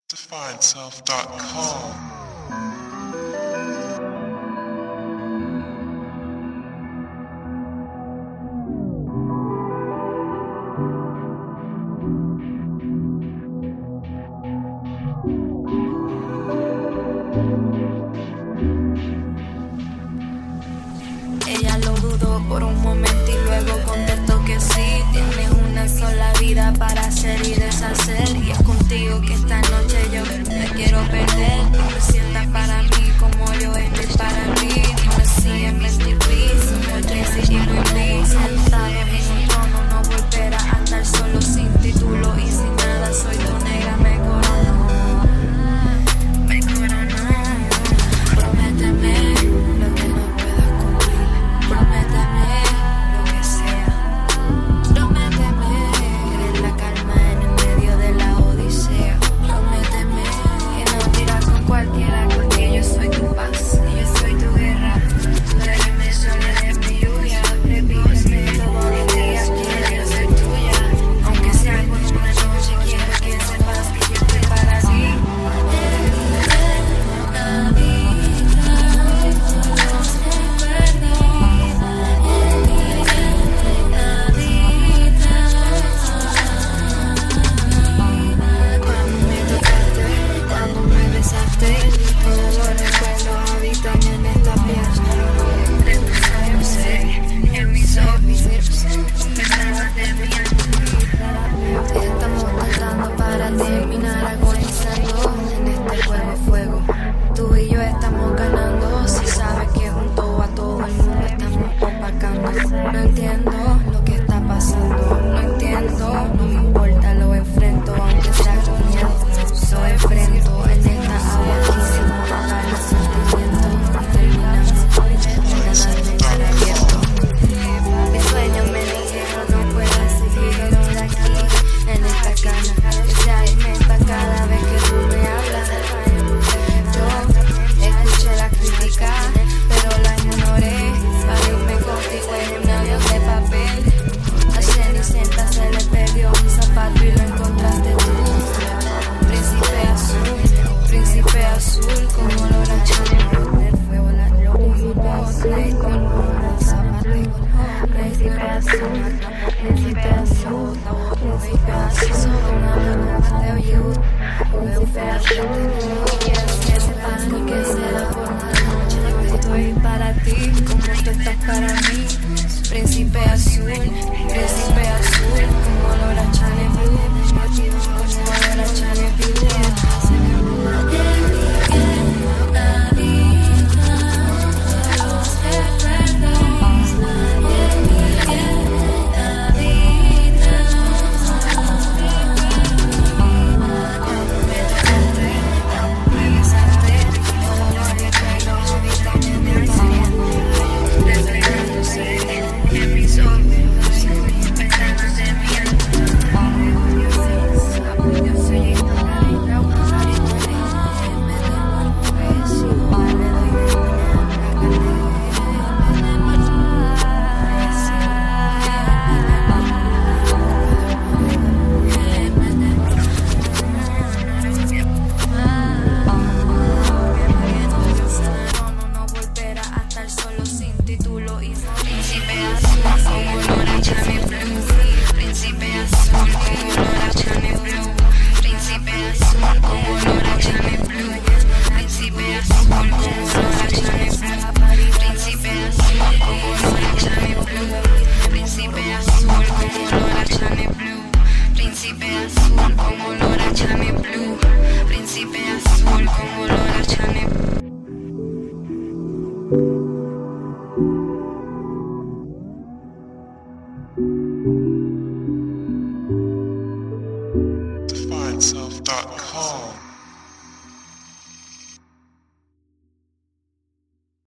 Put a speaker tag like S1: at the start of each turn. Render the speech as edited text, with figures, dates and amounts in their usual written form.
S1: DefineSelf.com.
S2: Ella lo dudó por un momento y luego contestó que sí. Tienes una sola vida para hacer y deshacer, y es contigo que esta noche yo me quiero perder. No te sientas para mí como yo estoy para mí. Dime si en MTV somos Tracy y Willy, sentados en un trono, no volverá a estar solo sin título y sin nada. Soy tu negra, me coronó, me coronó. Prométeme lo que no puedas cumplir, prométeme lo que sea, prométeme eres la calma en el medio de la odisea, prométeme que no tiras con cualquiera, porque yo soy tu paz y yo soy tu guerra. Tú eres mi sol, eres mi lluvia, repíteme todos los días, quiero ser tuya, aunque sea por una noche, quiero que sepas que yo estoy para ti. Cuando me besaste, todos los recuerdos habitan en esta piel. En mis ojos, ventanas de mi alma. Estamos tratando para terminar agonizando en este juego fuego. Tú y yo estamos ganando, si sabes que junto a todo el mundo estamos opacando. No entiendo lo que está pasando, no entiendo, no me importa, lo enfrento aunque sea con miedo. Lo enfrento en esta agua, quisimos ahogar los sentimientos y terminamos nadando en el abierto. Mis sueños me dijeron no puedo seguir de aquí, en esta cana que se alimenta cada vez que tú me hablas. Yo escuché la crítica, pero la ignoré para irme contigo en un avión de papel. A Cenicienta se le perdió un zapato y lo encontraste tú. Príncipe azul, como olor a Chanel. El fuego, un bote con un zapato. Príncipe azul, príncipe azul, príncipe azul, una pregunta de ayuda. Príncipe azul, quiero que sepas lo que será por una noche. Yo estoy para ti, como tú estás para mí. Príncipe azul, como olor a Chanel Blue, como olor a Chanel Blue.
S1: DefineSelf.com.